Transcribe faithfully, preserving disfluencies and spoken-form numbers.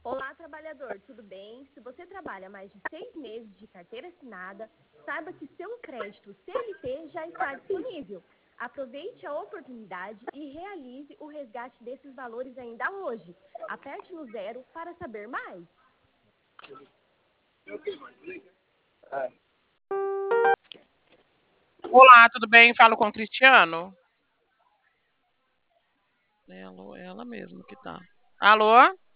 Olá, trabalhador, tudo bem? Se você trabalha mais de seis meses de carteira assinada, saiba que seu crédito C L T já está disponível. Aproveite a oportunidade e realize o resgate desses valores ainda hoje. Aperte no zero para saber mais. Olá, tudo bem? Falo com o Cristiano? Alô, ela mesmo que tá. Alô?